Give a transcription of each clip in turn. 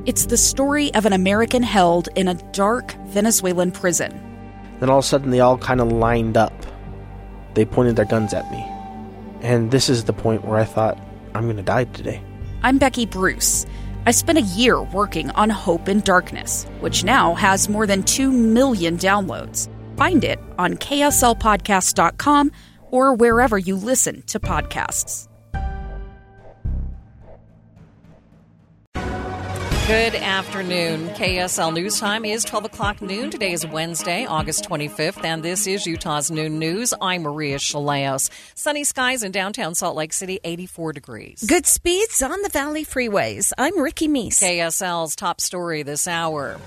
It's the story of an American held in a dark Venezuelan prison. Then all of a sudden they all kind of lined up. They pointed their guns at me. And this is the point where I thought, I'm going to die today. I'm Becky Bruce. I spent a year working on Hope in Darkness, which now has more than 2 million downloads. Find it on kslpodcast.com or wherever you listen to podcasts. Good afternoon. KSL News Time is 12 o'clock noon. Today is Wednesday, August 25th, and this is Utah's Noon News. I'm Maria Chaleos. Sunny skies in downtown Salt Lake City, 84 degrees. Good speeds on the Valley freeways. I'm Ricky Meese. KSL's top story this hour.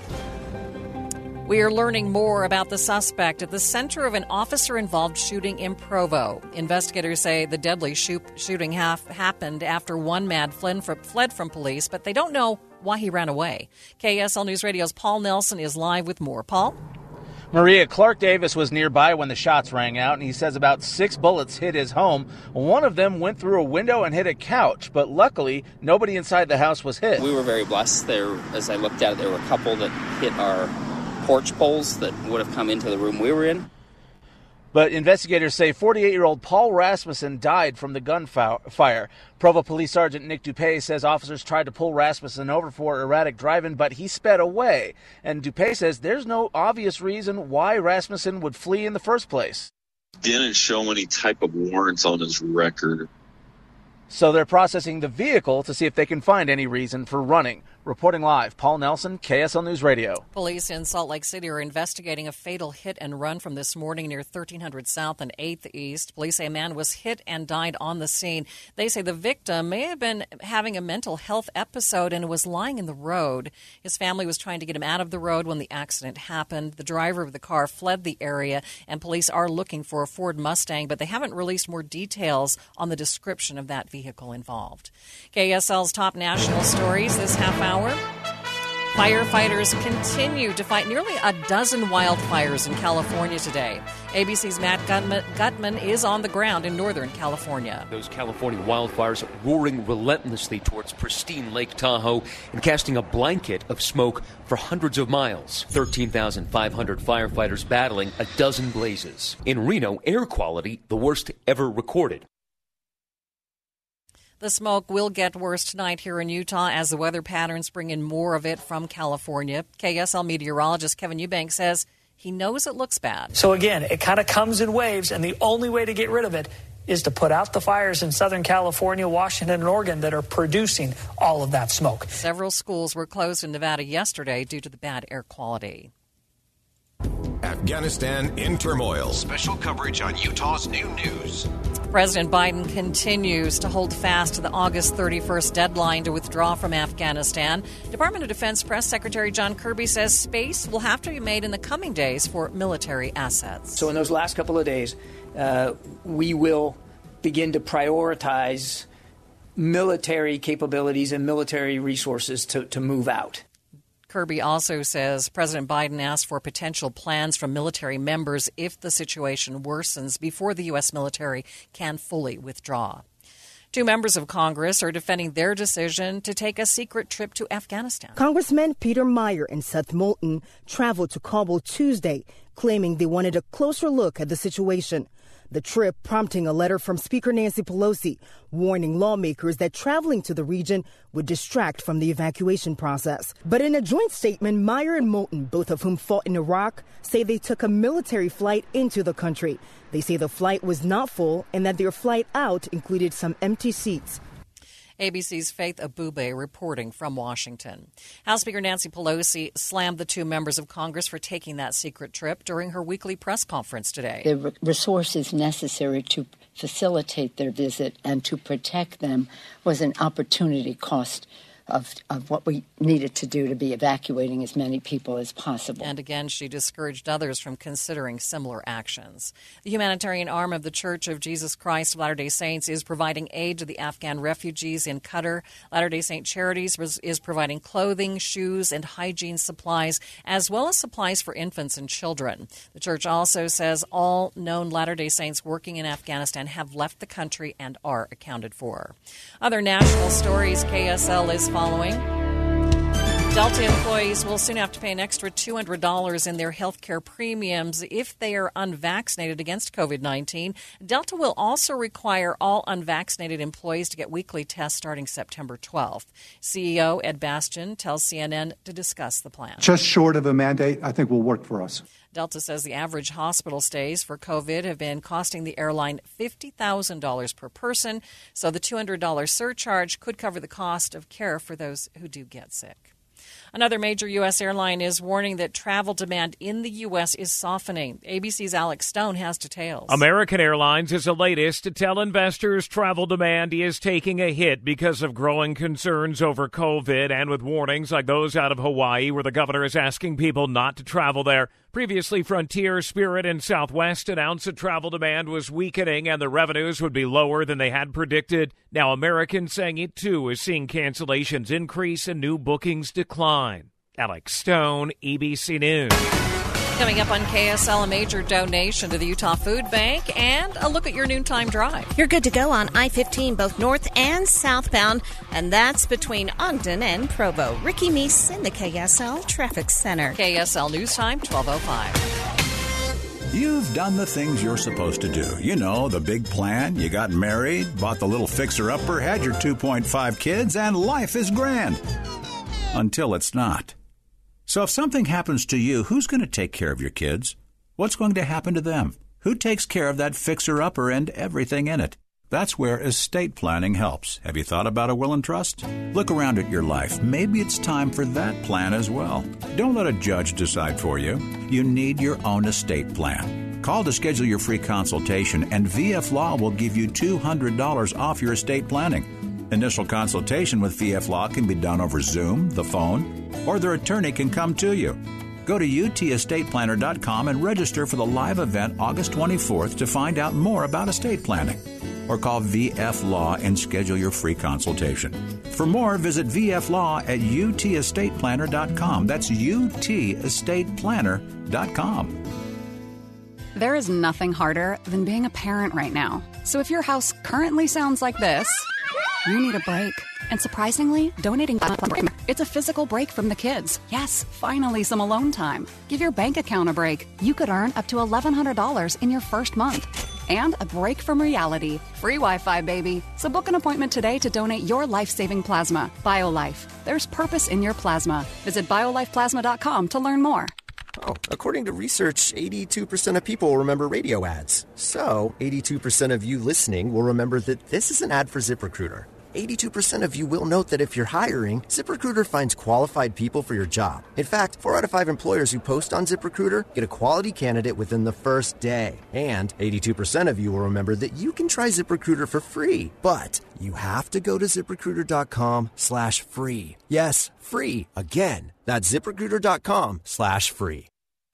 We are learning more about the suspect at the center of an officer-involved shooting in Provo. Investigators say the deadly shooting happened after one man fled from police, but they don't know why he ran away. KSL News Radio's Paul Nelson is live with more. Paul? Maria, Clark Davis was nearby when the shots rang out, and he says about 6 bullets hit his home. One of them went through a window and hit a couch, but luckily nobody inside the house was hit. We were very blessed. As I looked at it, there were a couple that hit our porch poles that would have come into the room we were in. But investigators say 48-year-old Paul Rasmussen died from the gunfire. Provo Police Sergeant Nick Dupay says officers tried to pull Rasmussen over for erratic driving, but he sped away. And Dupay says there's no obvious reason why Rasmussen would flee in the first place. Didn't show any type of warrants on his record. So they're processing the vehicle to see if they can find any reason for running. Reporting live, Paul Nelson, KSL News Radio. Police in Salt Lake City are investigating a fatal hit and run from this morning near 1300 South and 8th East. Police say a man was hit and died on the scene. They say the victim may have been having a mental health episode and was lying in the road. His family was trying to get him out of the road when the accident happened. The driver of the car fled the area, and police are looking for a Ford Mustang, but they haven't released more details on the description of that vehicle involved. KSL's top national stories this half hour. Firefighters continue to fight nearly a dozen wildfires in California today. ABC's Matt Gutman is on the ground in Northern California. Those California wildfires roaring relentlessly towards pristine Lake Tahoe and casting a blanket of smoke for hundreds of miles. 13,500 firefighters battling a dozen blazes. In Reno, air quality the worst ever recorded. The smoke will get worse tonight here in Utah as the weather patterns bring in more of it from California. KSL meteorologist Kevin Eubank says he knows it looks bad. So again, it kind of comes in waves, and the only way to get rid of it is to put out the fires in Southern California, Washington, and Oregon that are producing all of that smoke. Several schools were closed in Nevada yesterday due to the bad air quality. Afghanistan in turmoil. Special coverage on Utah's Noon News. President Biden continues to hold fast to the August 31st deadline to withdraw from Afghanistan. Department of Defense Press Secretary John Kirby says space will have to be made in the coming days for military assets. So in those last couple of days, we will begin to prioritize military capabilities and military resources to move out. Kirby also says President Biden asked for potential plans from military members if the situation worsens before the U.S. military can fully withdraw. 2 members of Congress are defending their decision to take a secret trip to Afghanistan. Congressmen Peter Meyer and Seth Moulton traveled to Kabul Tuesday, claiming they wanted a closer look at the situation. The trip prompting a letter from Speaker Nancy Pelosi, warning lawmakers that traveling to the region would distract from the evacuation process. But in a joint statement, Meyer and Moulton, both of whom fought in Iraq, say they took a military flight into the country. They say the flight was not full and that their flight out included some empty seats. ABC's Faith Abube reporting from Washington. House Speaker Nancy Pelosi slammed the 2 members of Congress for taking that secret trip during her weekly press conference today. The resources necessary to facilitate their visit and to protect them was an opportunity cost of what we needed to do to be evacuating as many people as possible. And again, she discouraged others from considering similar actions. The humanitarian arm of the Church of Jesus Christ of Latter-day Saints is providing aid to the Afghan refugees in Qatar. Latter-day Saint Charities is providing clothing, shoes, and hygiene supplies, as well as supplies for infants and children. The church also says all known Latter-day Saints working in Afghanistan have left the country and are accounted for. Other national stories KSL is following. Delta employees will soon have to pay an extra $200 in their health care premiums if they are unvaccinated against COVID-19. Delta will also require all unvaccinated employees to get weekly tests starting September 12th. CEO Ed Bastian tells CNN to discuss the plan. Just short of a mandate, I think will work for us. Delta says the average hospital stays for COVID have been costing the airline $50,000 per person, so the $200 surcharge could cover the cost of care for those who do get sick. Another major U.S. airline is warning that travel demand in the U.S. is softening. ABC's Alex Stone has details. American Airlines is the latest to tell investors travel demand is taking a hit because of growing concerns over COVID and with warnings like those out of Hawaii where the governor is asking people not to travel there. Previously, Frontier, Spirit, and Southwest announced that travel demand was weakening and the revenues would be lower than they had predicted. Now American saying it, too, is seeing cancellations increase and new bookings decline. Alex Stone, ABC News. Coming up on KSL, a major donation to the Utah Food Bank and a look at your noontime drive. You're good to go on I-15, both north and southbound, and that's between Ogden and Provo. Ricky Meese in the KSL Traffic Center. KSL News Time, 12:05. You've done the things you're supposed to do. You know, the big plan. You got married, bought the little fixer-upper, had your 2.5 kids, and life is grand. Until it's not. So if something happens to you, who's going to take care of your kids? What's going to happen to them? Who takes care of that fixer-upper and everything in it? That's where estate planning helps. Have you thought about a will and trust? Look around at your life. Maybe it's time for that plan as well. Don't let a judge decide for you. You need your own estate plan. Call to schedule your free consultation, and VF Law will give you $200 off your estate planning. Initial consultation with VF Law can be done over Zoom, the phone, or their attorney can come to you. Go to utestateplanner.com and register for the live event August 24th to find out more about estate planning. Or call VF Law and schedule your free consultation. For more, visit VF Law at utestateplanner.com. That's utestateplanner.com. There is nothing harder than being a parent right now. So if your house currently sounds like this, you need a break. And surprisingly, donating it's a physical break from the kids. Yes, finally some alone time. Give your bank account a break. You could earn up to $1,100 in your first month. And a break from reality. Free Wi-Fi, baby. So book an appointment today to donate your life-saving plasma. BioLife. There's purpose in your plasma. Visit biolifeplasma.com to learn more. Oh, according to research, 82% of people remember radio ads. So, 82% of you listening will remember that this is an ad for ZipRecruiter. 82% of you will note that if you're hiring, ZipRecruiter finds qualified people for your job. In fact, 4 out of 5 employers who post on ZipRecruiter get a quality candidate within the first day. And 82% of you will remember that you can try ZipRecruiter for free. But you have to go to ZipRecruiter.com/free. Yes, free. Again, that's ZipRecruiter.com/free.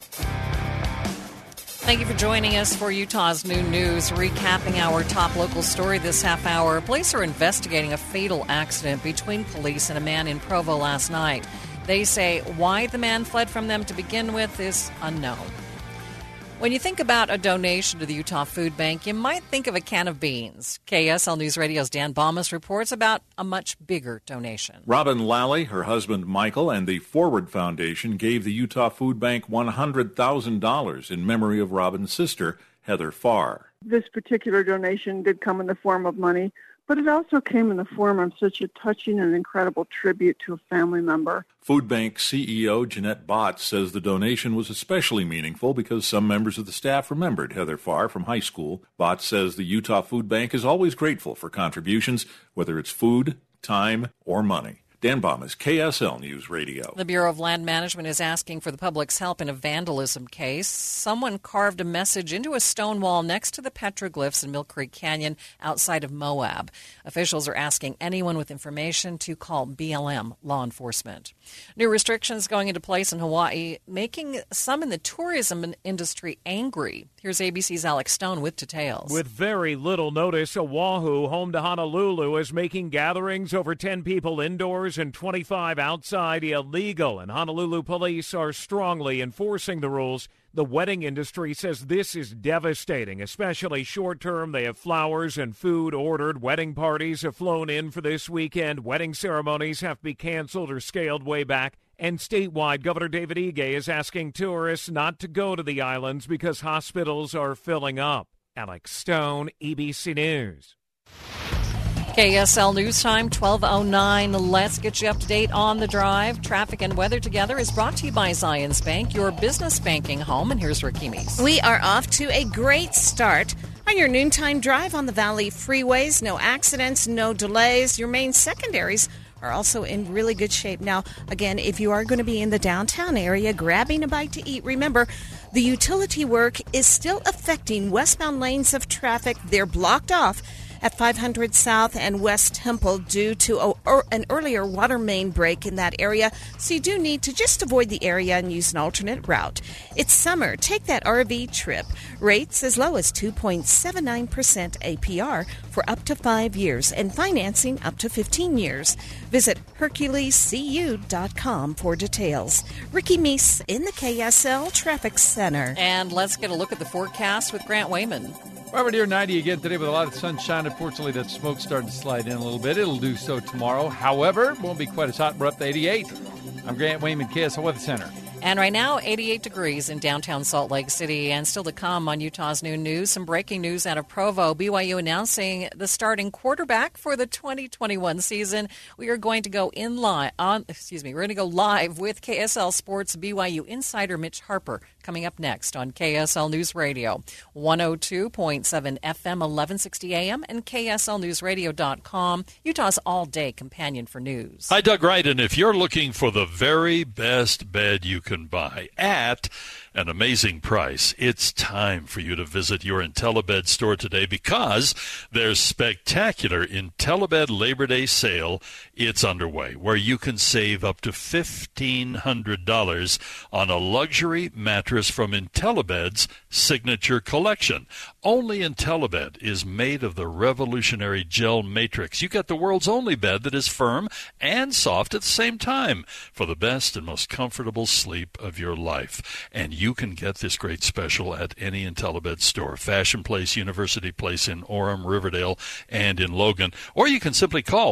Thank you for joining us for Utah's Noon News, recapping our top local story this half hour. Police are investigating a fatal accident between police and a man in Provo last night. They say why the man fled from them to begin with is unknown. When you think about a donation to the Utah Food Bank, you might think of a can of beans. KSL News Radio's Dan Balmas reports about a much bigger donation. Robin Lally, her husband Michael, and the Forward Foundation gave the Utah Food Bank $100,000 in memory of Robin's sister, Heather Farr. This particular donation did come in the form of money, but it also came in the form of such a touching and incredible tribute to a family member. Food Bank CEO Jeanette Bott says the donation was especially meaningful because some members of the staff remembered Heather Farr from high school. Bott says the Utah Food Bank is always grateful for contributions, whether it's food, time, or money. Dan Balmas, KSL News Radio. The Bureau of Land Management is asking for the public's help in a vandalism case. Someone carved a message into a stone wall next to the petroglyphs in Mill Creek Canyon outside of Moab. Officials are asking anyone with information to call BLM law enforcement. New restrictions going into place in Hawaii, making some in the tourism industry angry. Here's ABC's Alex Stone with details. With very little notice, Oahu, home to Honolulu, is making gatherings over 10 people indoors and 25 outside illegal, and Honolulu police are strongly enforcing the rules. The wedding industry says this is devastating, especially short-term. They have flowers and food ordered. Wedding parties have flown in for this weekend. Wedding ceremonies have to be canceled or scaled way back. And statewide, Governor David Ige is asking tourists not to go to the islands because hospitals are filling up. Alex Stone, EBC News. KSL News Time, 12:09. Let's get you up to date on the drive. Traffic and weather together is brought to you by Zions Bank, your business banking home. And here's Ricky Meese. We are off to a great start on your noontime drive on the Valley freeways. No accidents, no delays. Your main secondaries are also in really good shape. Now, again, if you are going to be in the downtown area grabbing a bite to eat, remember, the utility work is still affecting westbound lanes of traffic. They're blocked off at 500 South and West Temple due to an earlier water main break in that area, so you do need to just avoid the area and use an alternate route. It's summer. Take that RV trip. Rates as low as 2.79% APR for up to 5 years and financing up to 15 years. Visit HerculesCU.com for details. Ricky Meese in the KSL Traffic Center. And let's get a look at the forecast with Grant Wayman. Well, we're near 90 again today with a lot of sunshine. Unfortunately, that smoke's starting to slide in a little bit. It'll do so tomorrow. However, it won't be quite as hot. We're up to 88. I'm Grant Wayman, KSL Weather Center. And right now, 88 degrees in downtown Salt Lake City. And still to come on Utah's Noon News, some breaking news out of Provo. BYU announcing the starting quarterback for the 2021 season. We are going to go live with KSL Sports BYU insider Mitch Harper coming up next on KSL News Radio, 102.7 FM, 1160 AM, and KSLNewsRadio.com, Utah's all-day companion for news. Hi, Doug Wright, and if you're looking for the very best bed you can buy at an amazing price, it's time for you to visit your IntelliBed store today because their spectacular IntelliBed Labor Day sale, it's underway, where you can save up to $1,500 on a luxury mattress from IntelliBed's signature collection. Only IntelliBed is made of the revolutionary gel matrix. You get the world's only bed that is firm and soft at the same time for the best and most comfortable sleep of your life. And you can get this great special at any IntelliBed store, Fashion Place, University Place in Orem, Riverdale, and in Logan. Or you can simply call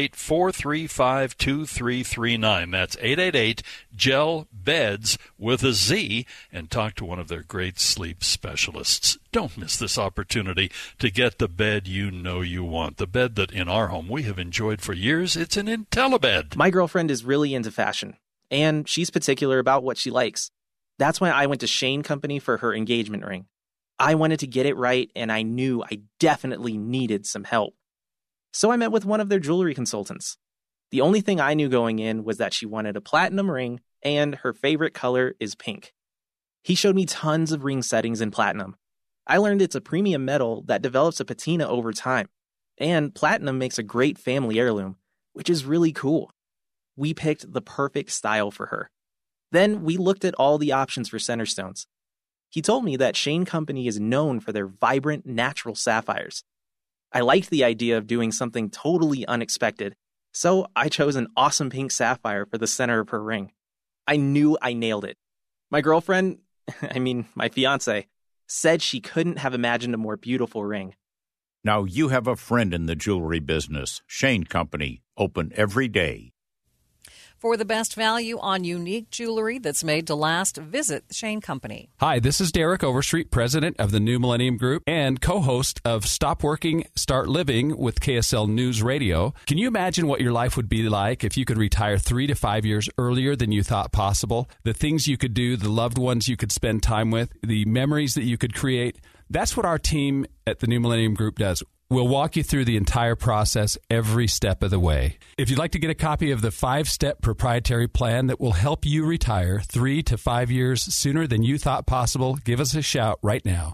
888-435-2339. That's 888-GEL-BEDS with a Z, and talk to one of their great sleep specialists. Don't miss this opportunity to get the bed you know you want. The bed that in our home we have enjoyed for years. It's an IntelliBed. My girlfriend is really into fashion, and she's particular about what she likes. That's why I went to Shane Company for her engagement ring. I wanted to get it right, and I knew I definitely needed some help. So I met with one of their jewelry consultants. The only thing I knew going in was that she wanted a platinum ring, and her favorite color is pink. He showed me tons of ring settings in platinum. I learned it's a premium metal that develops a patina over time, and platinum makes a great family heirloom, which is really cool. We picked the perfect style for her. Then we looked at all the options for center stones. He told me that Shane Company is known for their vibrant, natural sapphires. I liked the idea of doing something totally unexpected, so I chose an awesome pink sapphire for the center of her ring. I knew I nailed it. My girlfriend, my fiance, said she couldn't have imagined a more beautiful ring. Now you have a friend in the jewelry business. Shane Company, open every day. For the best value on unique jewelry that's made to last, visit Shane Company. Hi, this is Derek Overstreet, president of the New Millennium Group and co-host of Stop Working, Start Living with KSL News Radio. Can you imagine what your life would be like if you could retire 3 to 5 years earlier than you thought possible? The things you could do, the loved ones you could spend time with, the memories that you could create. That's what our team at the New Millennium Group does. We'll walk you through the entire process every step of the way. If you'd like to get a copy of the 5-step proprietary plan that will help you retire 3 to 5 years sooner than you thought possible, give us a shout right now.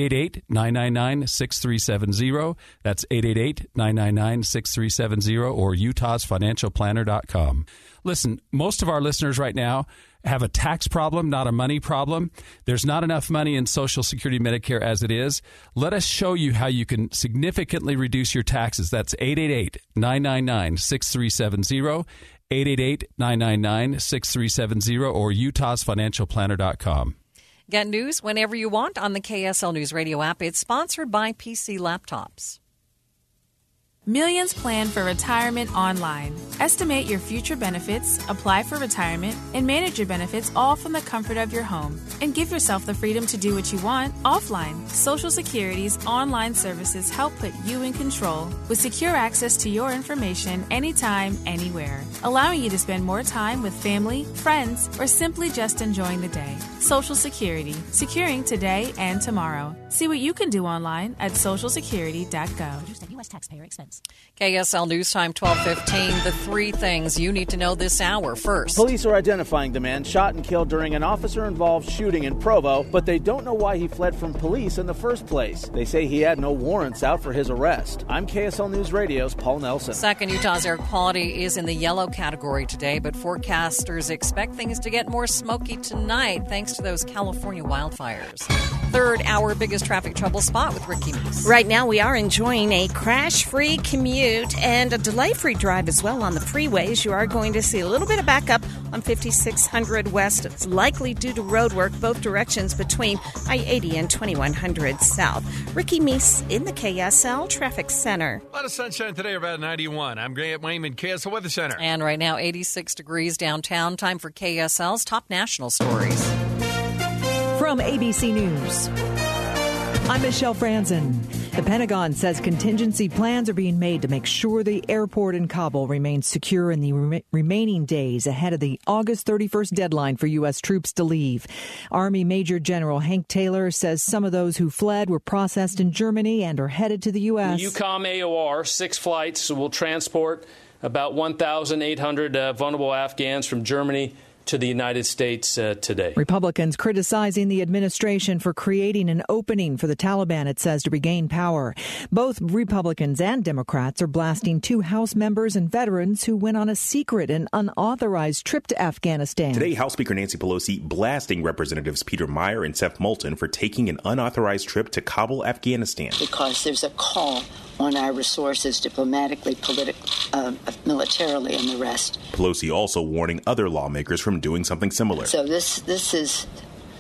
888-999-6370. That's 888-999-6370 or utahsfinancialplanner.com. Listen, most of our listeners right now have a tax problem, not a money problem. There's not enough money in Social Security Medicare as it is. Let us show you how you can significantly reduce your taxes. That's 888-999-6370, 888-999-6370 or utahsfinancialplanner.com. Get news whenever you want on the KSL News Radio app. It's sponsored by PC Laptops. Millions plan for retirement online. Estimate your future benefits, apply for retirement, and manage your benefits all from the comfort of your home. And give yourself the freedom to do what you want offline. Social Security's online services help put you in control with secure access to your information anytime, anywhere, allowing you to spend more time with family, friends, or simply just enjoying the day. Social Security, securing today and tomorrow. See what you can do online at socialsecurity.gov. U.S. taxpayer expense. KSL News Time 12:15. The three things you need to know this hour. First, police are identifying the man shot and killed during an officer-involved shooting in Provo, but they don't know why he fled from police in the first place. They say he had no warrants out for his arrest. I'm KSL News Radio's Paul Nelson. Second, Utah's air quality is in the yellow category today, but forecasters expect things to get more smoky tonight thanks to those California wildfires. Third, our biggest traffic trouble spot with Ricky Meese. Right now, we are enjoying a crash-free commute and a delay-free drive as well on the freeways. You are going to see a little bit of backup on 5600 West. It's likely due to road work both directions between I-80 and 2100 South. Ricky Meese in the KSL Traffic Center. A lot of sunshine today, about 91. I'm Grant Wayman, KSL Weather Center. And right now, 86 degrees downtown. Time for KSL's top national stories. From ABC News, I'm Michelle Franzen. The Pentagon says contingency plans are being made to make sure the airport in Kabul remains secure in the remaining days ahead of the August 31st deadline for U.S. troops to leave. Army Major General Hank Taylor says some of those who fled were processed in Germany and are headed to the U.S. The EUCOM AOR, 6 flights, will transport about 1,800 vulnerable Afghans from Germany to the United States today. Republicans criticizing the administration for creating an opening for the Taliban, it says, to regain power. Both Republicans and Democrats are blasting 2 House members and veterans who went on a secret and unauthorized trip to Afghanistan. Today, House Speaker Nancy Pelosi blasting Representatives Peter Meyer and Seth Moulton for taking an unauthorized trip to Kabul, Afghanistan. Because there's a call on our resources, diplomatically, militarily, and the rest. Pelosi also warning other lawmakers from doing something similar. So this is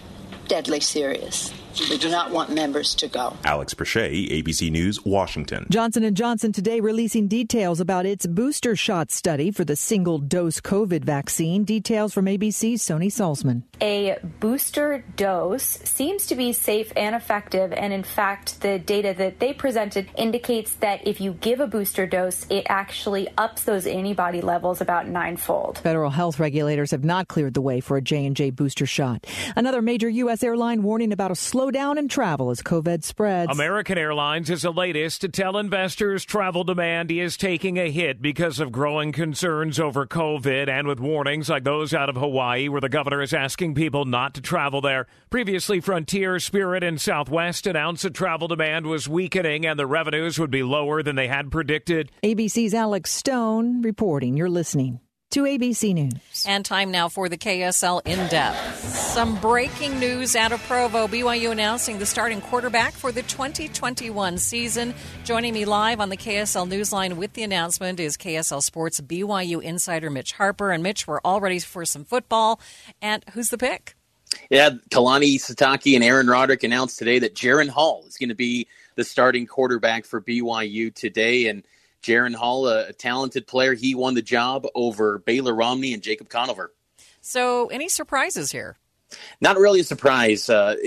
deadly serious. We do not want members to go. Alex Perche, ABC News, Washington. Johnson & Johnson today releasing details about its booster shot study for the single-dose COVID vaccine. Details from ABC's Sony Salzman. A booster dose seems to be safe and effective, and in fact, the data that they presented indicates that if you give a booster dose, it actually ups those antibody levels about 9-fold. Federal health regulators have not cleared the way for a J&J booster shot. Another major U.S. airline warning about a slowdown in travel as COVID spreads. American Airlines is the latest to tell investors travel demand is taking a hit because of growing concerns over COVID and with warnings like those out of Hawaii where the governor is asking people not to travel there. Previously, Frontier, Spirit, and Southwest announced that travel demand was weakening and the revenues would be lower than they had predicted. ABC's Alex Stone reporting. You're listening to ABC News. And time now for the KSL In-Depth. Some breaking news out of Provo. BYU announcing the starting quarterback for the 2021 season. Joining me live on the KSL Newsline with the announcement is KSL Sports BYU insider Mitch Harper. And Mitch, we're all ready for some football. And who's the pick? Yeah, Kalani Sitake and Aaron Roderick announced today that Jaren Hall is going to be the starting quarterback for BYU today. And Jaren Hall, a talented player, he won the job over Baylor Romney and Jacob Conover. So any surprises here? Not really a surprise.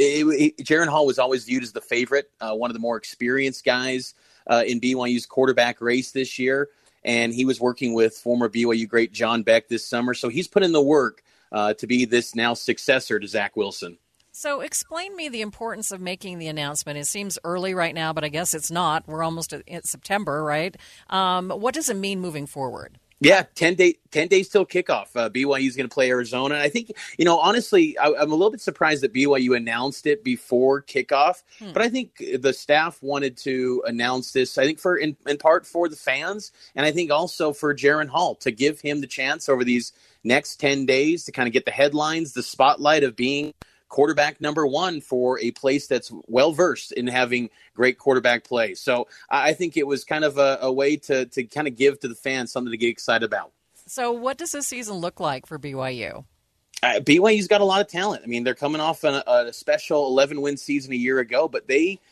Jaren Hall was always viewed as the favorite, one of the more experienced guys in BYU's quarterback race this year. And he was working with former BYU great John Beck this summer. So he's put in the work to be this now successor to Zach Wilson. So explain me the importance of making the announcement. It seems early right now, but I guess it's not. We're almost at September, right? What does it mean moving forward? Yeah, 10 days till kickoff. BYU is going to play Arizona. And I think, honestly, I'm a little bit surprised that BYU announced it before kickoff. But I think the staff wanted to announce this, I think, in part for the fans. And I think also for Jaren Hall to give him the chance over these next 10 days to kind of get the headlines, the spotlight of being quarterback number one for a place that's well-versed in having great quarterback play. So I think it was kind of a way to kind of give to the fans something to get excited about. So what does this season look like for BYU? BYU's got a lot of talent. I mean, they're coming off a special 11-win season a year ago, but they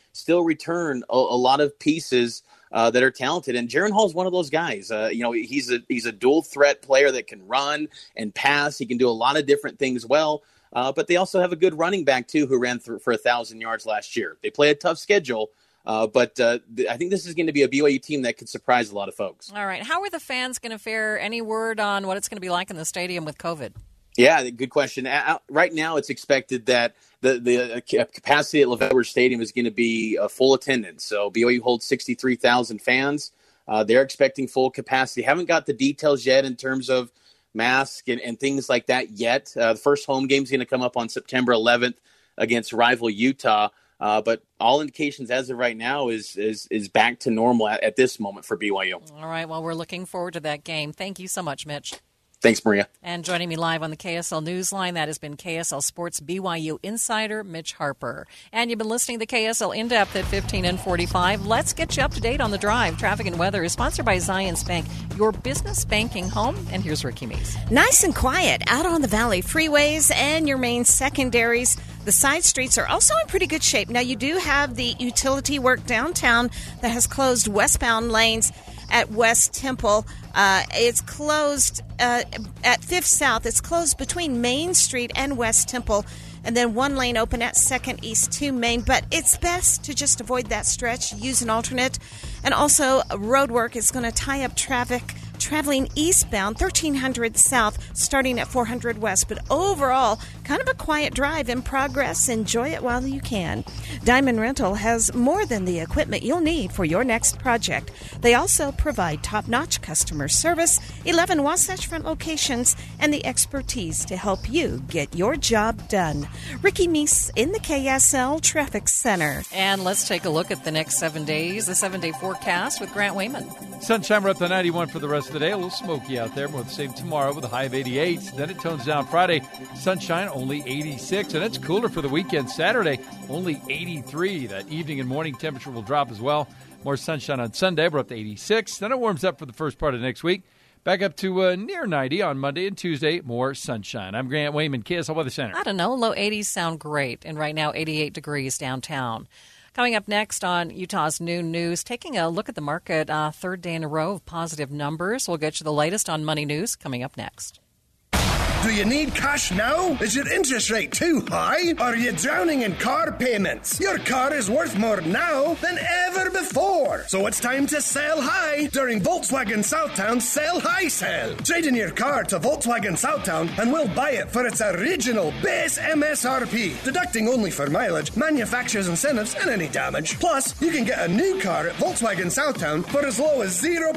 still return a lot of pieces that are talented. And Jaren Hall is one of those guys. He's a dual threat player that can run and pass. He can do a lot of different things well. But they also have a good running back, too, who ran for 1,000 yards last year. They play a tough schedule. But I think this is going to be a BYU team that could surprise a lot of folks. All right. How are the fans going to fare? Any word on what it's going to be like in the stadium with COVID? Yeah, good question. Right now, it's expected that the capacity at LaVell Stadium is going to be full attendance. So BYU holds 63,000 fans. They're expecting full capacity. Haven't got the details yet in terms of masks and things like that yet. The first home game is going to come up on September 11th against rival Utah. But all indications as of right now is back to normal at this moment for BYU. All right. Well, we're looking forward to that game. Thank you so much, Mitch. Thanks, Maria. And joining me live on the KSL Newsline, that has been KSL Sports BYU insider Mitch Harper. And you've been listening to KSL In-Depth at 15 and 45. Let's get you up to date on the drive. Traffic and weather is sponsored by Zions Bank, your business banking home. And here's Ricky Meese. Nice and quiet out on the Valley freeways and your main secondaries. The side streets are also in pretty good shape. Now, you do have the utility work downtown that has closed westbound lanes at West Temple. It's closed at 5th South. It's closed between Main Street and West Temple, and then one lane open at 2nd East to Main. But it's best to just avoid that stretch, use an alternate. And also, road work is going to tie up traffic traveling eastbound 1300 South, starting at 400 West. But overall, kind of a quiet drive in progress. Enjoy it while you can. Diamond Rental has more than the equipment you'll need for your next project. They also provide top-notch customer service, 11 Wasatch Front locations, and the expertise to help you get your job done. Ricky Meese in the KSL Traffic Center. And let's take a look at the next 7 days, the 7-day forecast with Grant Wayman. Sunshine, we're up to 91 for the rest of the day. A little smoky out there. More the same tomorrow with a high of 88. Then it tones down Friday. Sunshine, only 86. And it's cooler for the weekend. Saturday, only 83. That evening and morning temperature will drop as well. More sunshine on Sunday. We're up to 86. Then it warms up for the first part of next week. Back up to near 90 on Monday and Tuesday. More sunshine. I'm Grant Wayman, KSL Weather Center. I don't know. Low 80s sound great. And right now, 88 degrees downtown. Coming up next on Utah's Noon News, taking a look at the market, third day in a row of positive numbers. We'll get you the latest on Money News coming up next. Do you need cash now? Is your interest rate too high? Are you drowning in car payments? Your car is worth more now than ever before. So it's time to sell high during Volkswagen Southtown's Sell High sale. Trade in your car to Volkswagen Southtown and we'll buy it for its original base MSRP, deducting only for mileage, manufacturer's incentives, and any damage. Plus, you can get a new car at Volkswagen Southtown for as low as 0%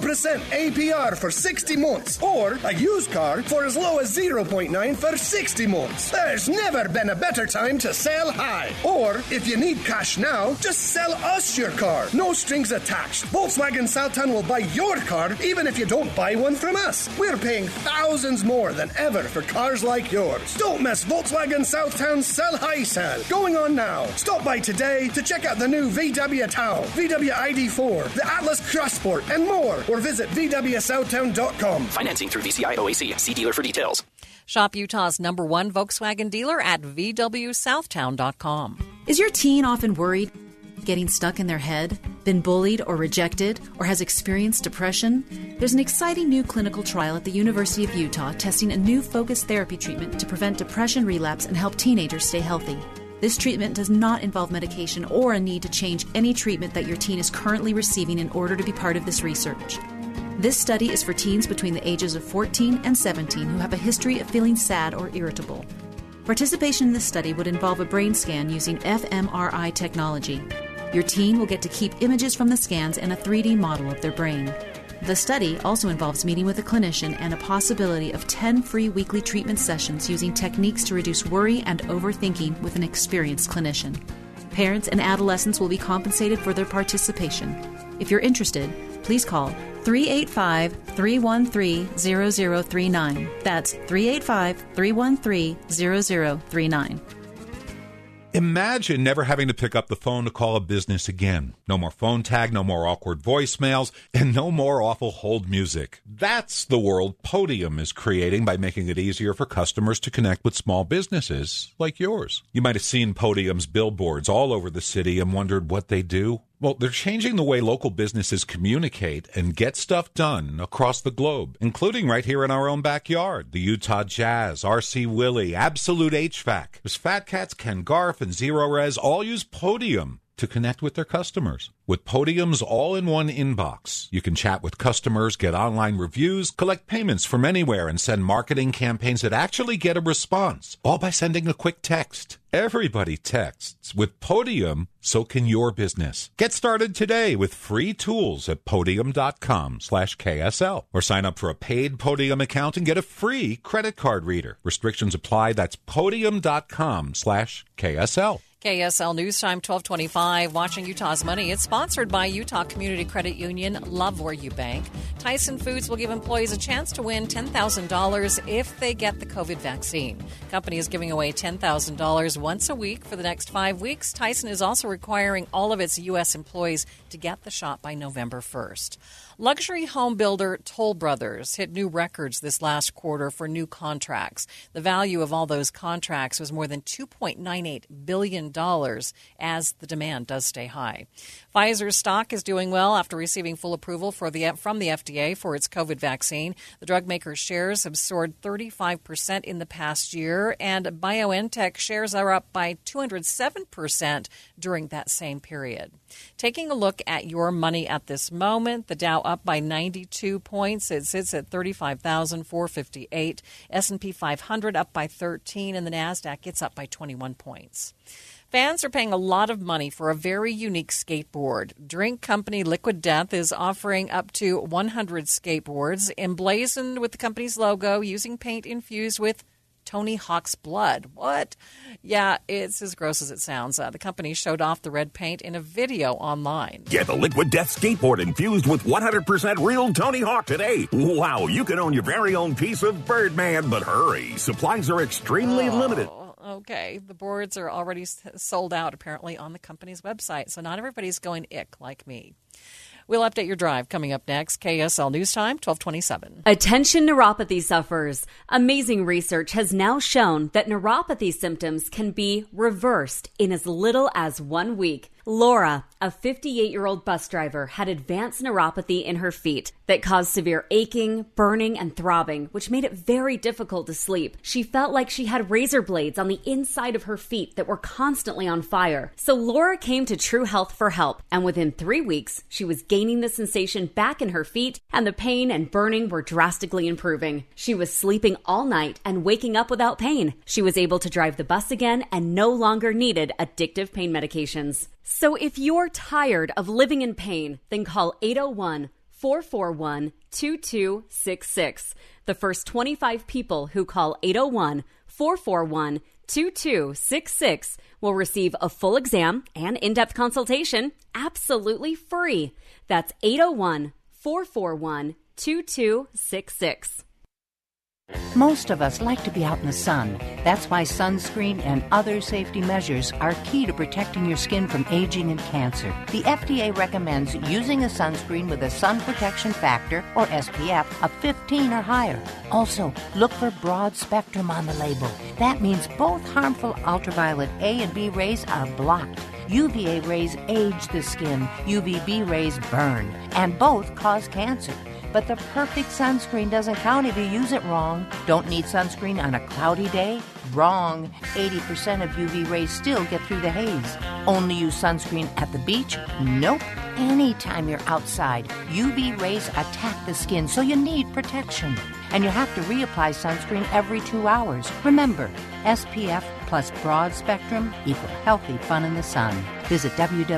APR for 60 months, or a used car for as low as 0.9 for 60 months. There's never been a better time to sell high. Or, if you need cash now, just sell us your car. No strings attached. Volkswagen Southtown will buy your car even if you don't buy one from us. We're paying thousands more than ever for cars like yours. Don't miss Volkswagen Southtown's Sell High sale. Going on now. Stop by today to check out the new VW Tau, VW ID4, the Atlas Cross Sport, and more. Or visit VWSouthtown.com. Financing through VCI OAC. See dealer for details. Shop Utah's #1 Volkswagen dealer at VWSouthtown.com. Is your teen often worried, getting stuck in their head, been bullied or rejected, or has experienced depression? There's an exciting new clinical trial at the University of Utah testing a new focused therapy treatment to prevent depression relapse and help teenagers stay healthy. This treatment does not involve medication or a need to change any treatment that your teen is currently receiving in order to be part of this research. This study is for teens between the ages of 14 and 17 who have a history of feeling sad or irritable. Participation in this study would involve a brain scan using fMRI technology. Your teen will get to keep images from the scans and a 3D model of their brain. The study also involves meeting with a clinician and a possibility of 10 free weekly treatment sessions using techniques to reduce worry and overthinking with an experienced clinician. Parents and adolescents will be compensated for their participation. If you're interested, please call 385-313-0039. That's 385-313-0039. Imagine never having to pick up the phone to call a business again. No more phone tag, no more awkward voicemails, and no more awful hold music. That's the world Podium is creating by making it easier for customers to connect with small businesses like yours. You might have seen Podium's billboards all over the city and wondered what they do. Well, they're changing the way local businesses communicate and get stuff done across the globe, including right here in our own backyard. The Utah Jazz, RC Willey, Absolute HVAC. There's Fat Cats, Ken Garf, and Zero Res all use Podium to connect with their customers. With Podium's all-in-one inbox, you can chat with customers, get online reviews, collect payments from anywhere, and send marketing campaigns that actually get a response, all by sending a quick text. Everybody texts. With Podium, so can your business. Get started today with free tools at podium.com/KSL, or sign up for a paid Podium account and get a free credit card reader. Restrictions apply. That's podium.com/KSL. KSL News Time 1225, Watching Utah's Money. It's sponsored by Utah Community Credit Union. Love where you bank. Tyson Foods will give employees a chance to win $10,000 if they get the COVID vaccine. Company is giving away $10,000 once a week for the next 5 weeks. Tyson is also requiring all of its U.S. employees to get the shot by November 1st. Luxury home builder Toll Brothers hit new records this last quarter for new contracts. The value of all those contracts was more than $2.98 billion as the demand does stay high. Pfizer's stock is doing well after receiving full approval from the FDA for its COVID vaccine. The drug maker's shares have soared 35% in the past year, and BioNTech shares are up by 207% during that same period. Taking a look at your money at this moment, the Dow up by 92 points. It sits at 35,458. S&P 500 up by 13, and the NASDAQ gets up by 21 points. Fans are paying a lot of money for a very unique skateboard. Drink company Liquid Death is offering up to 100 skateboards emblazoned with the company's logo using paint infused with Tony Hawk's blood. What? Yeah, it's as gross as it sounds. The company showed off the red paint in a video online. Get the Liquid Death skateboard infused with 100% real Tony Hawk today. Wow, you can own your very own piece of Birdman, but hurry. Supplies are extremely limited. Okay, the boards are already sold out, apparently, on the company's website, so not everybody's going ick like me. We'll update your drive coming up next. KSL News Time, 1227. Attention neuropathy sufferers. Amazing research has now shown that neuropathy symptoms can be reversed in as little as 1 week. Laura, a 58-year-old bus driver, had advanced neuropathy in her feet that caused severe aching, burning, and throbbing, which made it very difficult to sleep. She felt like she had razor blades on the inside of her feet that were constantly on fire. So Laura came to True Health for help, and within 3 weeks, she was gaining the sensation back in her feet, and the pain and burning were drastically improving. She was sleeping all night and waking up without pain. She was able to drive the bus again and no longer needed addictive pain medications. So if you're tired of living in pain, then call 801-441-2266. The first 25 people who call 801-441-2266 will receive a full exam and in-depth consultation absolutely free. That's 801-441-2266. Most of us like to be out in the sun. That's why sunscreen and other safety measures are key to protecting your skin from aging and cancer. The FDA recommends using a sunscreen with a sun protection factor, or SPF, of 15 or higher. Also, look for broad spectrum on the label. That means both harmful ultraviolet A and B rays are blocked. UVA rays age the skin, UVB rays burn, and both cause cancer. But the perfect sunscreen doesn't count if you use it wrong. Don't need sunscreen on a cloudy day? Wrong. 80% of UV rays still get through the haze. Only use sunscreen at the beach? Nope. Anytime you're outside, UV rays attack the skin, so you need protection. And you have to reapply sunscreen every 2 hours. Remember, SPF plus broad spectrum equal healthy fun in the sun. Visit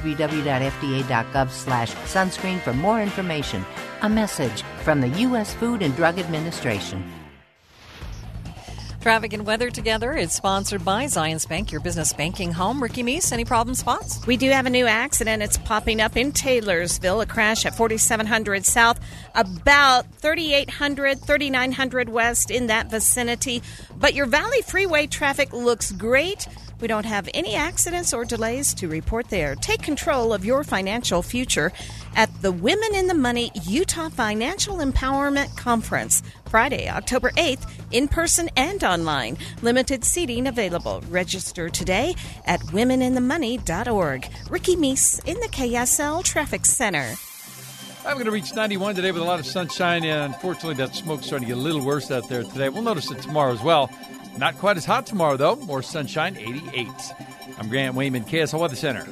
www.fda.gov/sunscreen for more information. A message from the U.S. Food and Drug Administration. Traffic and weather together. It's sponsored by Zions Bank, your business banking home. Ricky Meese, any problem spots? We do have a new accident. It's popping up in Taylorsville. A crash at 4700 South, about 3800, 3900 West, in that vicinity. But your Valley Freeway traffic looks great. We don't have any accidents or delays to report there. Take control of your financial future at the Women in the Money Utah Financial Empowerment Conference, Friday, October 8th, in person and online. Limited seating available. Register today at womeninthemoney.org. Ricky Meese in the KSL Traffic Center. I'm going to reach 91 today with a lot of sunshine, and unfortunately that smoke's starting to get a little worse out there today. We'll notice it tomorrow as well. Not quite as hot tomorrow, though. More sunshine, 88. I'm Grant Wayman, KSL Weather Center.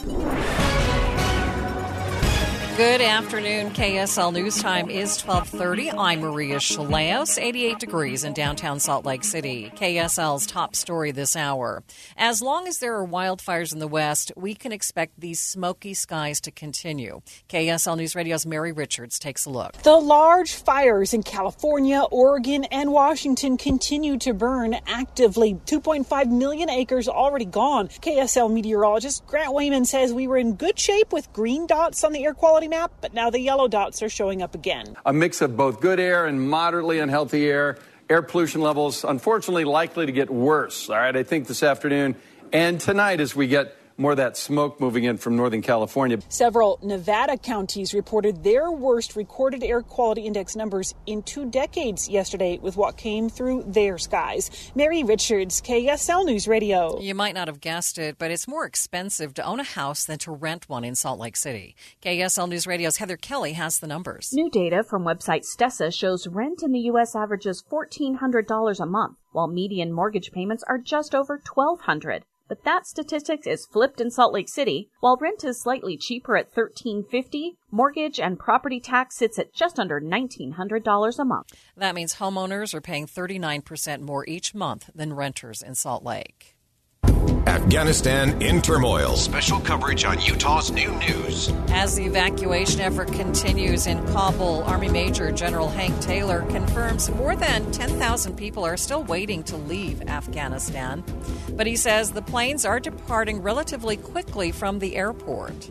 Good afternoon. KSL News Time is 12:30. I'm Maria Chaleos. 88 degrees in downtown Salt Lake City. KSL's top story this hour. As long as there are wildfires in the west, we can expect these smoky skies to continue. KSL News Radio's Mary Richards takes a look. The large fires in California, Oregon, and Washington continue to burn actively. 2.5 million acres already gone. KSL meteorologist Grant Wayman says we were in good shape with green dots on the air quality map, but now the yellow dots are showing up again. A mix of both good air and moderately unhealthy air. Air pollution levels, unfortunately, likely to get worse. All right, I think this afternoon and tonight as we get more of that smoke moving in from Northern California. Several Nevada counties reported their worst recorded air quality index numbers in 2 decades yesterday with what came through their skies. Mary Richards, KSL News Radio. You might not have guessed it, but it's more expensive to own a house than to rent one in Salt Lake City. KSL News Radio's Heather Kelly has the numbers. New data from website Stessa shows rent in the U.S. averages $1,400 a month, while median mortgage payments are just over $1,200. But that statistic is flipped in Salt Lake City. While rent is slightly cheaper at $1,350, mortgage and property tax sits at just under $1,900 a month. That means homeowners are paying 39% more each month than renters in Salt Lake. Afghanistan in turmoil. Special coverage on Utah's new news. As the evacuation effort continues in Kabul, Army Major General Hank Taylor confirms more than 10,000 people are still waiting to leave Afghanistan. But he says the planes are departing relatively quickly from the airport.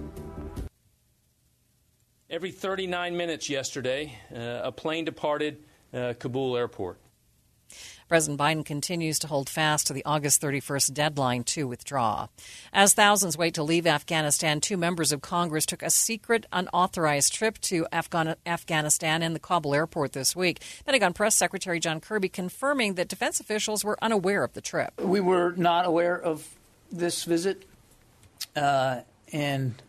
Every 39 minutes yesterday, a plane departed Kabul airport. President Biden continues to hold fast to the August 31st deadline to withdraw. As thousands wait to leave Afghanistan, 2 members of Congress took a secret, unauthorized trip to Afghanistan and the Kabul airport this week. Pentagon Press Secretary John Kirby confirming that defense officials were unaware of the trip. We were not aware of this visit, and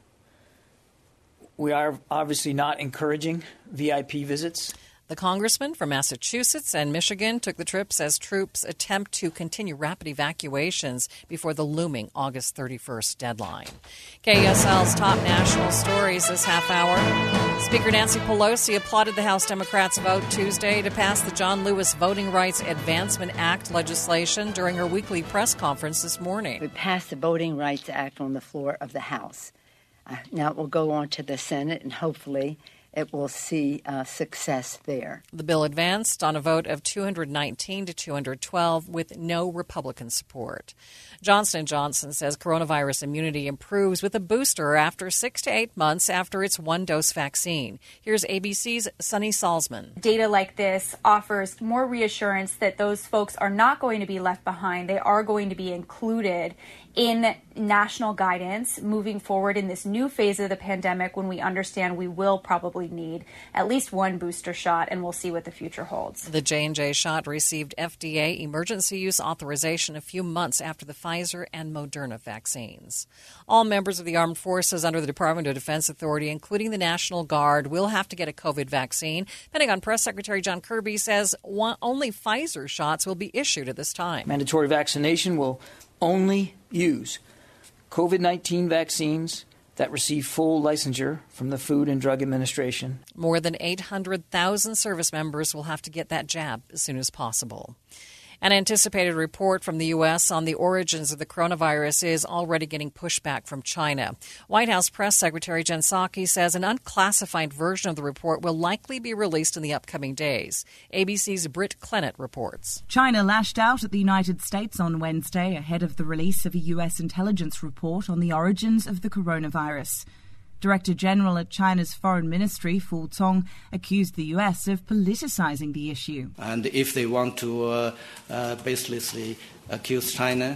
we are obviously not encouraging VIP visits. The congressman from Massachusetts and Michigan took the trips as troops attempt to continue rapid evacuations before the looming August 31st deadline. KSL's top national stories this half hour. Speaker Nancy Pelosi applauded the House Democrats' vote Tuesday to pass the John Lewis Voting Rights Advancement Act legislation during her weekly press conference this morning. We passed the Voting Rights Act on the floor of the House. Now it will go on to the Senate, and hopefully it will see success there. The bill advanced on a vote of 219 to 212 with no Republican support. Johnson & Johnson says coronavirus immunity improves with a booster after 6 to 8 months after its one-dose vaccine. Here's ABC's Sunny Salzman. Data like this offers more reassurance that those folks are not going to be left behind. They are going to be included in national guidance moving forward in this new phase of the pandemic when we understand we will probably need at least one booster shot, and we'll see what the future holds. The J&J shot received FDA emergency use authorization a few months after the Pfizer and Moderna vaccines. All members of the armed forces under the Department of Defense Authority, including the National Guard, will have to get a COVID vaccine. Pentagon Press Secretary John Kirby says only Pfizer shots will be issued at this time. Mandatory vaccination will only use COVID-19 vaccines that receive full licensure from the Food and Drug Administration. More than 800,000 service members will have to get that jab as soon as possible. An anticipated report from the U.S. on the origins of the coronavirus is already getting pushback from China. White House Press Secretary Jen Psaki says an unclassified version of the report will likely be released in the upcoming days. ABC's Britt Clennett reports. China lashed out at the United States on Wednesday ahead of the release of a U.S. intelligence report on the origins of the coronavirus. Director General at China's Foreign Ministry, Fu Cong, accused the U.S. of politicizing the issue. And if they want to baselessly accuse China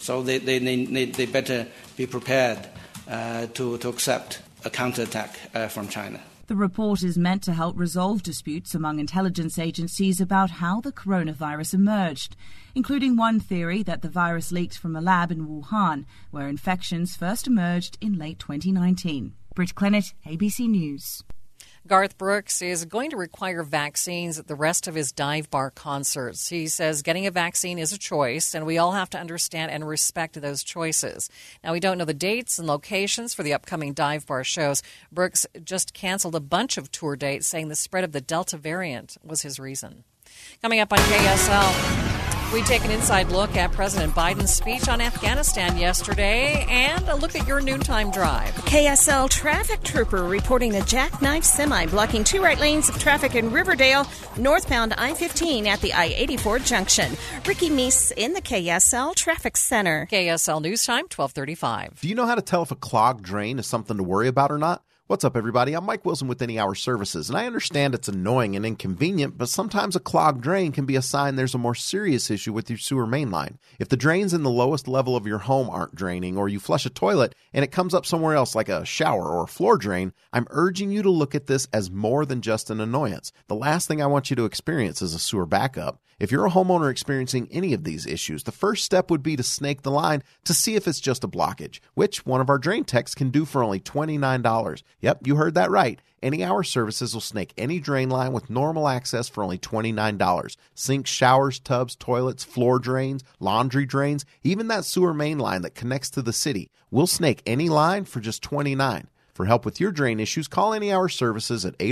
So they better be prepared to accept a counterattack from China. The report is meant to help resolve disputes among intelligence agencies about how the coronavirus emerged, including one theory that the virus leaked from a lab in Wuhan, where infections first emerged in late 2019. Bridge Clennett, ABC News. Garth Brooks is going to require vaccines at the rest of his dive bar concerts. He says getting a vaccine is a choice, and we all have to understand and respect those choices. Now, we don't know the dates and locations for the upcoming dive bar shows. Brooks just canceled a bunch of tour dates, saying the spread of the Delta variant was his reason. Coming up on KSL, we take an inside look at President Biden's speech on Afghanistan yesterday and a look at your noontime drive. KSL traffic trooper reporting a jackknife semi blocking 2 right lanes of traffic in Riverdale, northbound I-15 at the I-84 junction. Ricky Meese in the KSL Traffic Center. KSL News Time, 12:35. Do you know how to tell if a clogged drain is something to worry about or not? What's up, everybody? I'm Mike Wilson with Any Hour Services, and I understand it's annoying and inconvenient, but sometimes a clogged drain can be a sign there's a more serious issue with your sewer main line. If the drains in the lowest level of your home aren't draining, or you flush a toilet and it comes up somewhere else like a shower or a floor drain, I'm urging you to look at this as more than just an annoyance. The last thing I want you to experience is a sewer backup. If you're a homeowner experiencing any of these issues, the first step would be to snake the line to see if it's just a blockage, which one of our drain techs can do for only $29. Yep, you heard that right. Any Hour Services will snake any drain line with normal access for only $29. Sinks, showers, tubs, toilets, floor drains, laundry drains, even that sewer main line that connects to the city. We'll snake any line for just $29. For help with your drain issues, call Any Hour Services at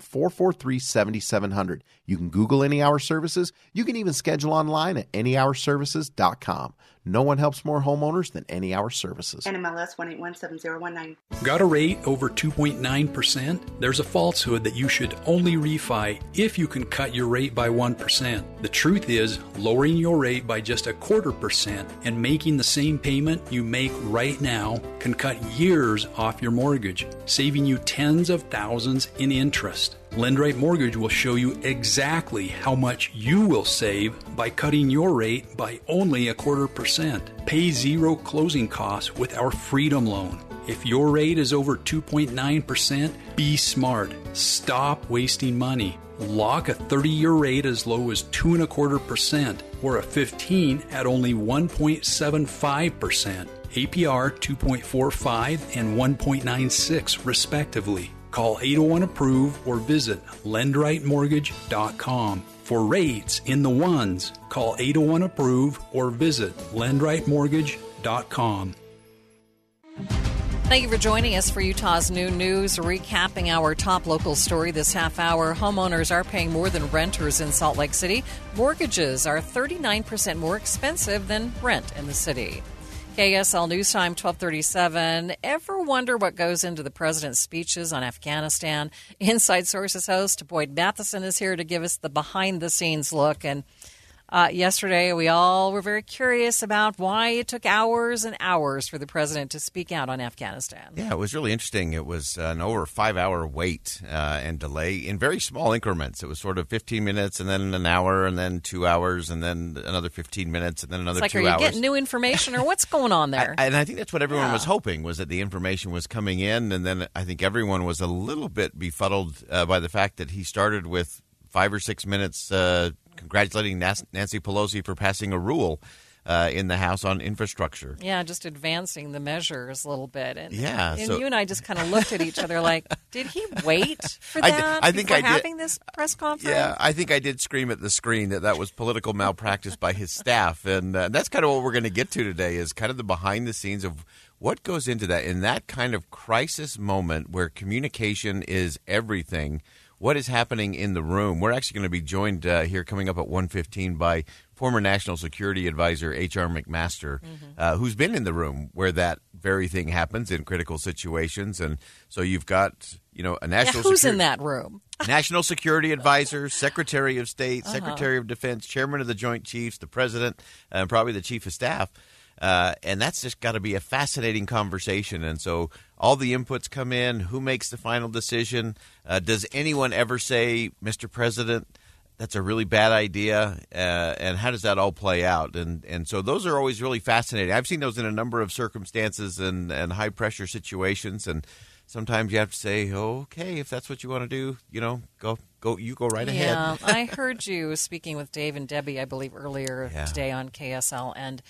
801-443-7700. You can Google Any Hour Services. You can even schedule online at anyhourservices.com. No one helps more homeowners than Any Hour Services. NMLS 1817019. Got a rate over 2.9%? There's a falsehood that you should only refi if you can cut your rate by 1%. The truth is, lowering your rate by just 0.25% and making the same payment you make right now can cut years off your mortgage, saving you tens of thousands in interest. LendRight Mortgage will show you exactly how much you will save by cutting your rate by only 0.25%. Pay zero closing costs with our Freedom Loan. If your rate is over 2.9%, be smart. Stop wasting money. Lock a 30-year rate as low as 2.25% or a 15 at only 1.75%. APR 2.45 and 1.96 respectively. Call 801-APPROVE or visit lendrightmortgage.com. For rates in the ones, call 801-APPROVE or visit lendrightmortgage.com. Thank you for joining us for Utah's Noon News, recapping our top local story this half hour. Homeowners are paying more than renters in Salt Lake City. Mortgages are 39% more expensive than rent in the city. KSL News Time, 12:37. Ever wonder what goes into the president's speeches on Afghanistan? Inside Sources host Boyd Matheson is here to give us the behind-the-scenes look. And yesterday, we all were very curious about why it took hours and hours for the president to speak out on Afghanistan. Yeah, it was really interesting. It was an over 5-hour wait and delay in very small increments. It was sort of 15 minutes and then an hour and then 2 hours and then another 15 minutes and then another 2 hours. Are you getting new information or what's going on there? And I think that's what everyone was hoping, was that the information was coming in. And then I think everyone was a little bit befuddled by the fact that he started with 5 or 6 minutes congratulating Nancy Pelosi for passing a rule in the House on infrastructure. Yeah, just advancing the measures a little bit. And you and I just kind of looked at each other like, did he wait for that I think before I did. having this press conference? Yeah, I think I did scream at the screen that was political malpractice by his staff. And that's kind of what we're going to get to today, is kind of the behind the scenes of what goes into that. In that kind of crisis moment where communication is everything, what is happening in the room? We're actually going to be joined here coming up at 1:15 by former National Security Advisor H.R. McMaster, who's been in the room where that very thing happens in critical situations. And so you've got, a national who's in that room? National Security Advisor, Secretary of State, Secretary of Defense, Chairman of the Joint Chiefs, the President, and probably the Chief of Staff. And that's just got to be a fascinating conversation. And so all the inputs come in. Who makes the final decision? Does anyone ever say, Mr. President, that's a really bad idea, and how does that all play out? And so those are always really fascinating. I've seen those in a number of circumstances and high-pressure situations, and sometimes you have to say, okay, if that's what you want to do, go right ahead. Yeah, I heard you speaking with Dave and Debbie, I believe, earlier today on KSL, and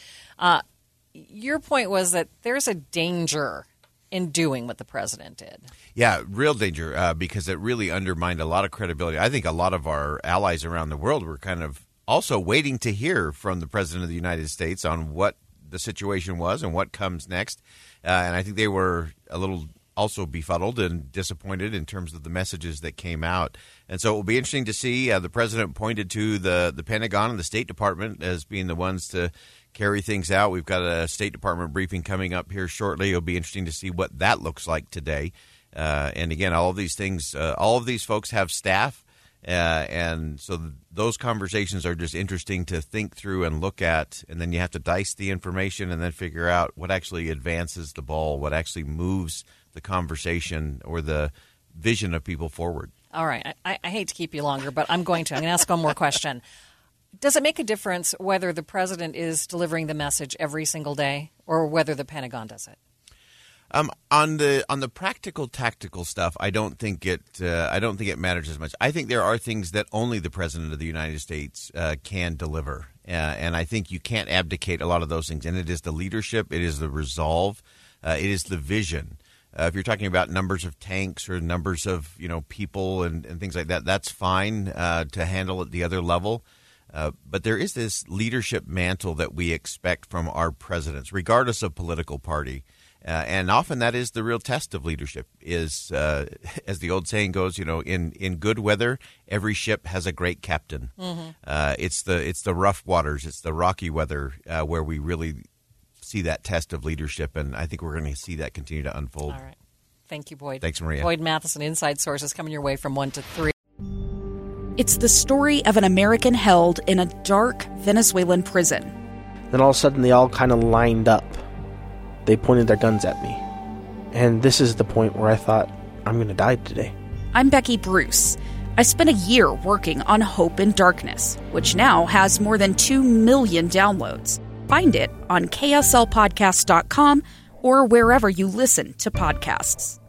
your point was that there's a danger in doing what the president did. Yeah, real danger, because it really undermined a lot of credibility. I think a lot of our allies around the world were kind of also waiting to hear from the president of the United States on what the situation was and what comes next. And I think they were a little also befuddled and disappointed in terms of the messages that came out. And so it will be interesting to see. The president pointed to the Pentagon and the State Department as being the ones to carry things out. We've got a State Department briefing coming up here shortly. It'll be interesting to see what that looks like today. And again, all of these things, all of these folks have staff. And so those conversations are just interesting to think through and look at. And then you have to dice the information and then figure out what actually advances the ball, what actually moves the conversation or the vision of people forward. All right. I hate to keep you longer, but I'm going to ask one more question. Does it make a difference whether the president is delivering the message every single day or whether the Pentagon does it? On the practical, tactical stuff, I don't think it matters as much. I think there are things that only the president of the United States can deliver, and I think you can't abdicate a lot of those things. And it is the leadership, it is the resolve, it is the vision. If you're talking about numbers of tanks or numbers of people and things like that, that's fine to handle at the other level. But there is this leadership mantle that we expect from our presidents, regardless of political party. And often that is the real test of leadership is, as the old saying goes, in good weather, every ship has a great captain. Mm-hmm. It's the rough waters, it's the rocky weather where we really see that test of leadership. And I think we're going to see that continue to unfold. All right. Thank you, Boyd. Thanks, Maria. Boyd Matheson, Inside Sources, coming your way from 1 to 3. It's the story of an American held in a dark Venezuelan prison. Then all of a sudden they all kind of lined up. They pointed their guns at me. And this is the point where I thought, I'm going to die today. I'm Becky Bruce. I spent a year working on Hope in Darkness, which now has more than 2 million downloads. Find it on kslpodcast.com or wherever you listen to podcasts.